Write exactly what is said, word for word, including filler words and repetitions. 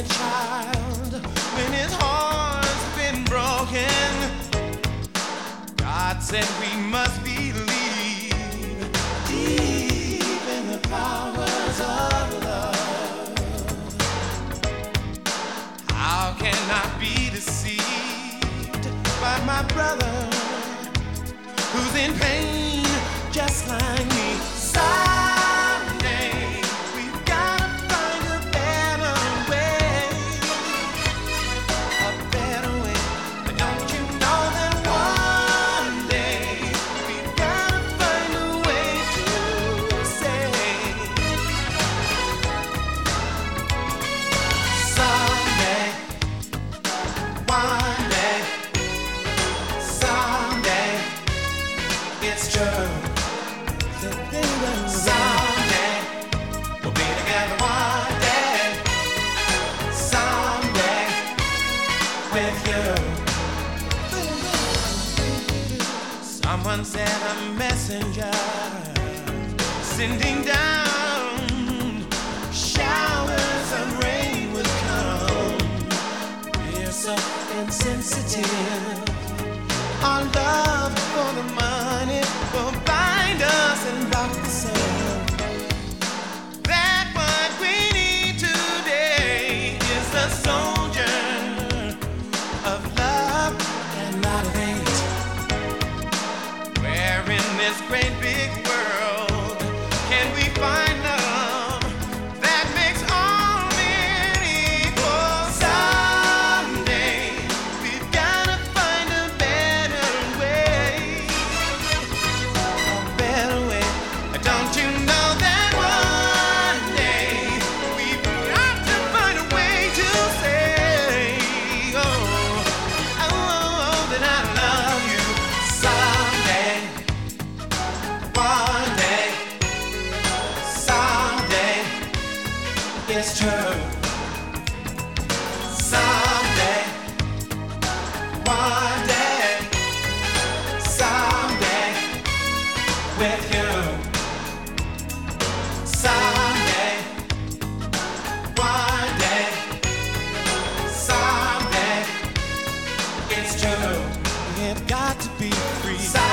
only child, when his heart's been broken, God said we must believe deep in the powers of love. How can I be deceived by my brother who's in pain just like me? Someday we've gotta find a better way, a better way. But don't you know that one day we've gotta find a way to say someday, one day, someday it's true. Someday we'll be together one day. Someday with you. Someone said a messenger sending down showers of rain would come. We're so insensitive. Our love for the money will bind us and lock us in. That what we need today is the soldier of love and not of hate. Where in this great big world can we find love that makes all men equal? Someday we've gotta find a better way, a better way. Don't you know that one day we've got to find a way to say, oh, oh, oh, that I love you. Someday, one day, someday, it's true. Someday, one day, someday, with you. Someday, one day, someday, it's true. We've got to be free.